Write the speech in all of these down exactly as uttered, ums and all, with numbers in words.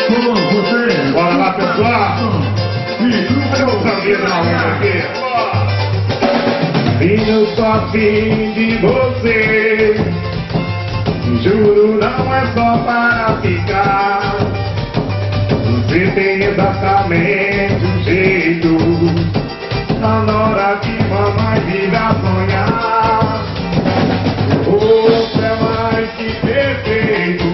Bora lá, pessoal. Eu sabia da onda aqui. Vinho só fim de você. Juro, não é só para ficar. Você tem exatamente um jeito. Na hora que mamãe vira sonhar. Você é mais que perfeito.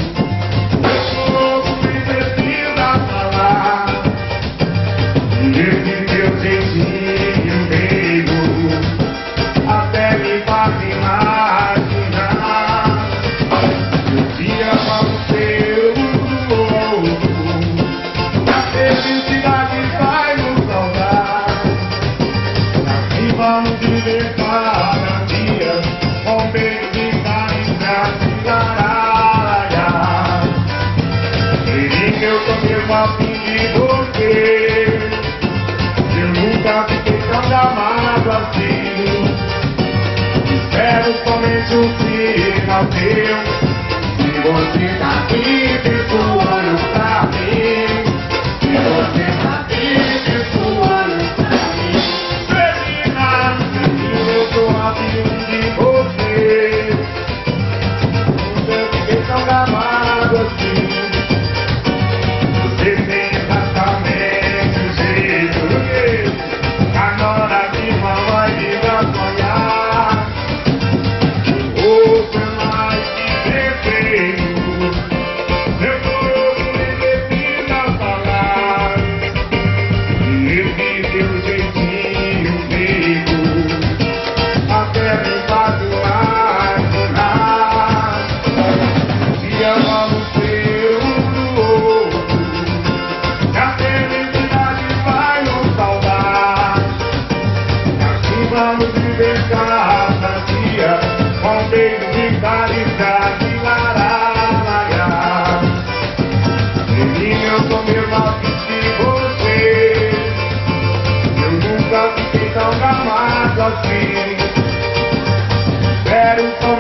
Meu corpo me precisa falar. Esse teu jeitinho meio até me faz imaginar. Um dia vamos ser um do outro. A felicidade vai nos saudar. Assim vamos viver cada dia com beijo de carinha de garalha. Queria que eu tô mesmo afim de você. Eu nunca fiquei tão amado assim. Espero somente um sinal teu. Se você tá aqui, fecha o olho pra mim. Se você tá aqui, fecha o olho pra mim. Menina, menina, eu tô afim de você. Nunca fiquei tão amado assim. Você tem exatamente o jeito que agora de mamãe viva sonhar. Você é mais que perfeito. Meu corpo nem precisa falar. E esse teu jeitinho meio até me faz imaginar. Se amamos ser um do outro, que a felicidade vai nos salvar. Assim vamos viver cada dia com beijo de caridade de laralaia. Menina, eu tô mesmo afim de você. Eu nunca fiquei tão amado assim. Espero